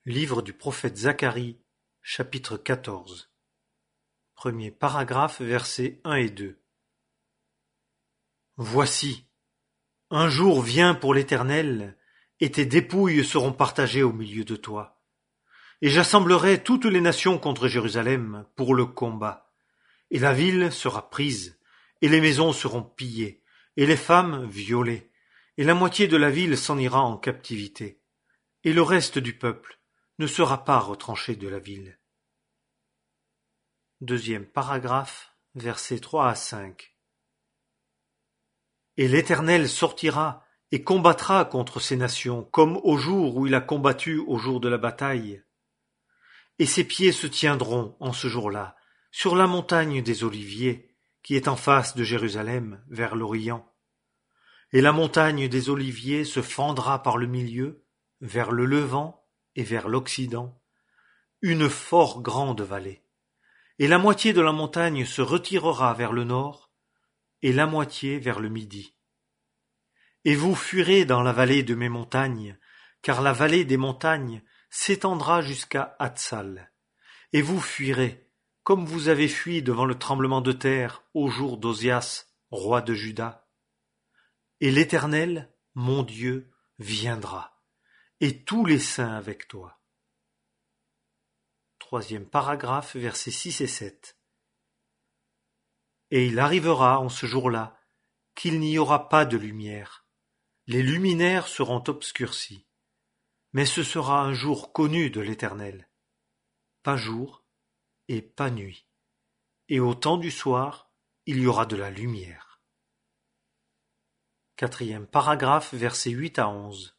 Livre du prophète Zacharie, chapitre 14. Premier paragraphe, versets 1 et 2. Voici, un jour vient pour l'Éternel, et tes dépouilles seront partagées au milieu de toi. Et j'assemblerai toutes les nations contre Jérusalem pour le combat. Et la ville sera prise, et les maisons seront pillées, et les femmes violées, et la moitié de la ville s'en ira en captivité. Et le reste du peuple ne sera pas retranché de la ville. Deuxième paragraphe, versets 3 à 5. Et l'Éternel sortira et combattra contre ces nations, comme au jour où il a combattu au jour de la bataille. Et ses pieds se tiendront en ce jour-là, sur la montagne des Oliviers, qui est en face de Jérusalem, vers l'Orient. Et la montagne des Oliviers se fendra par le milieu, vers le levant et vers l'occident, une fort grande vallée. Et la moitié de la montagne se retirera vers le nord, et la moitié vers le midi. Et vous fuirez dans la vallée de mes montagnes, car la vallée des montagnes s'étendra jusqu'à Hatsal. Et vous fuirez, comme vous avez fui devant le tremblement de terre au jour d'Osias, roi de Juda. Et l'Éternel, mon Dieu, viendra, et tous les saints avec toi. Troisième paragraphe, versets 6 et 7. Et il arrivera en ce jour-là qu'il n'y aura pas de lumière. Les luminaires seront obscurcis. Mais ce sera un jour connu de l'Éternel. Pas jour et pas nuit. Et au temps du soir, il y aura de la lumière. Quatrième paragraphe, versets 8 à 11.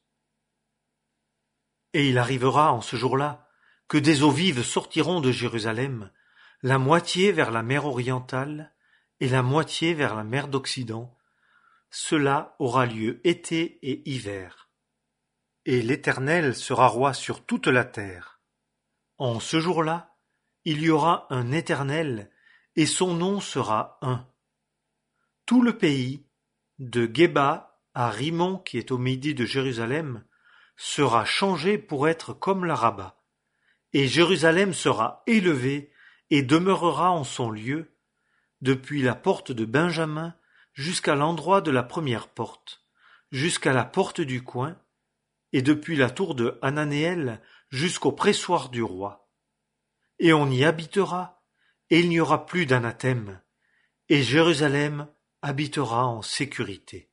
Et il arrivera en ce jour-là que des eaux vives sortiront de Jérusalem, la moitié vers la mer orientale et la moitié vers la mer d'Occident. Cela aura lieu été et hiver. Et l'Éternel sera roi sur toute la terre. En ce jour-là, il y aura un Éternel, et son nom sera un. Tout le pays, de Géba à Rimon qui est au midi de Jérusalem, sera changé pour être comme l'Araba. Et Jérusalem sera élevée et demeurera en son lieu, depuis la porte de Benjamin jusqu'à l'endroit de la première porte, jusqu'à la porte du coin, et depuis la tour de Hananéel jusqu'au pressoir du roi. Et on y habitera, et il n'y aura plus d'anathème, et Jérusalem habitera en sécurité.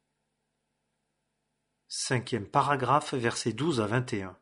Cinquième paragraphe, versets 12 à 21.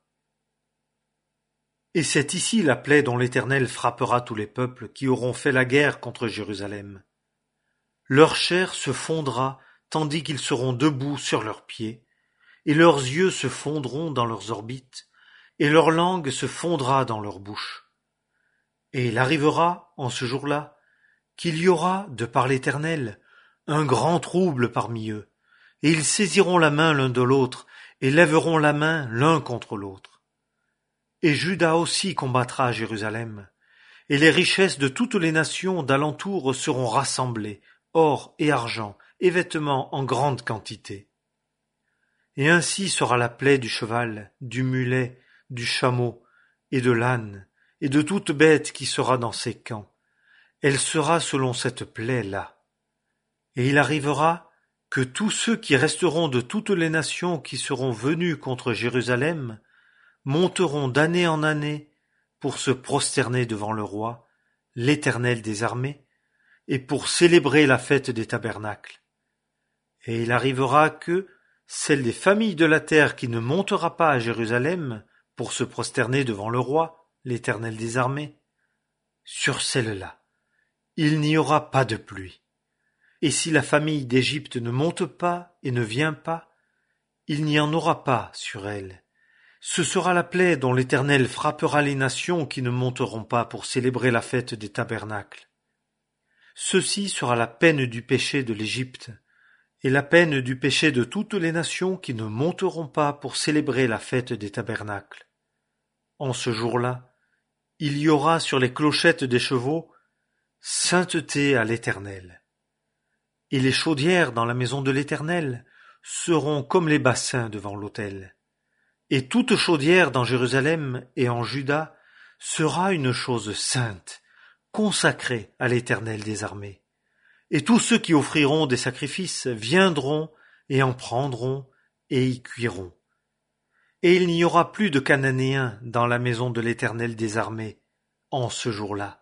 Et c'est ici la plaie dont l'Éternel frappera tous les peuples qui auront fait la guerre contre Jérusalem. Leur chair se fondra tandis qu'ils seront debout sur leurs pieds, et leurs yeux se fondront dans leurs orbites, et leur langue se fondra dans leur bouche. Et il arrivera, en ce jour-là, qu'il y aura, de par l'Éternel, un grand trouble parmi eux, et ils saisiront la main l'un de l'autre, et lèveront la main l'un contre l'autre. Et Juda aussi combattra à Jérusalem, et les richesses de toutes les nations d'alentour seront rassemblées, or et argent, et vêtements en grande quantité. Et ainsi sera la plaie du cheval, du mulet, du chameau, et de l'âne, et de toute bête qui sera dans ces camps. Elle sera selon cette plaie-là. Et il arrivera que tous ceux qui resteront de toutes les nations qui seront venus contre Jérusalem monteront d'année en année pour se prosterner devant le roi, l'Éternel des armées, et pour célébrer la fête des tabernacles. Et il arrivera que celle des familles de la terre qui ne montera pas à Jérusalem pour se prosterner devant le roi, l'Éternel des armées, sur celle-là, il n'y aura pas de pluie. Et si la famille d'Égypte ne monte pas et ne vient pas, il n'y en aura pas sur elle. Ce sera la plaie dont l'Éternel frappera les nations qui ne monteront pas pour célébrer la fête des tabernacles. Ceci sera la peine du péché de l'Égypte, et la peine du péché de toutes les nations qui ne monteront pas pour célébrer la fête des tabernacles. En ce jour-là, il y aura sur les clochettes des chevaux sainteté à l'Éternel. Et les chaudières dans la maison de l'Éternel seront comme les bassins devant l'autel. Et toute chaudière dans Jérusalem et en Juda sera une chose sainte, consacrée à l'Éternel des armées. Et tous ceux qui offriront des sacrifices viendront et en prendront et y cuiront. Et il n'y aura plus de Cananéens dans la maison de l'Éternel des armées en ce jour-là.